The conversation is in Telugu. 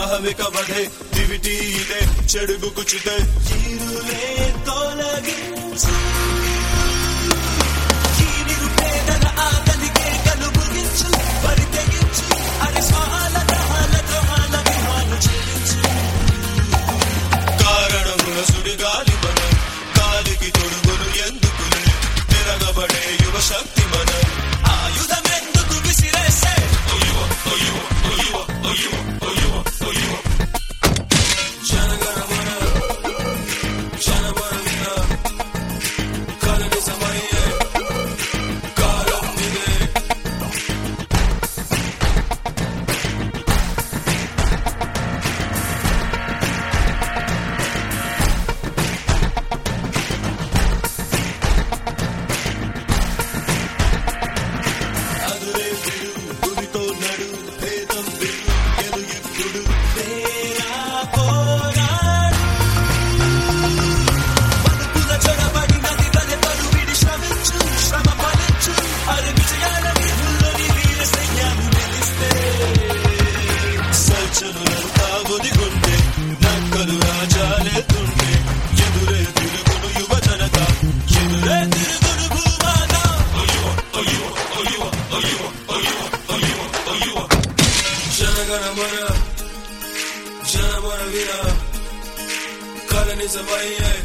అహమిక వధే దివిటి ఇదే చెడుగు కుచితే చీరులే తొలగించు ఈ నిరుపేదల ఆకలికే కలుపుగించు బరి తెగించు అరి స్వాల దహాల ద్రోహాల విహాలు చెల్లించు కారణముల సుడిగాలి మనం కాలికి తొడుగును ఎందుకులే తిరగబడే యువ శక్తి మనం ఆయుధమెందుకు విసిరేసే జనగణమన జనమన విన కలని సమయే కాలం ఇదే అదురే విడు గురితో నడు భేదం విడు ఎలుగిప్పుడు తేరా పోరాడు బతుకుల చొరబడి నది వలె పరువిడి శ్రమించు శ్రమ ఫలించు అరి విజయాల వీధుల్లోని వీర సైన్యాలు నిలిస్తే సజ్జనులంతా ఒదిగొంటే నక్కలు రాజాలెత్తుంటే ఎదురే తిరుగును యువ జనత ఎదురే తిరుగును భూమాత జనగణమన జనమన విన కలని సమయే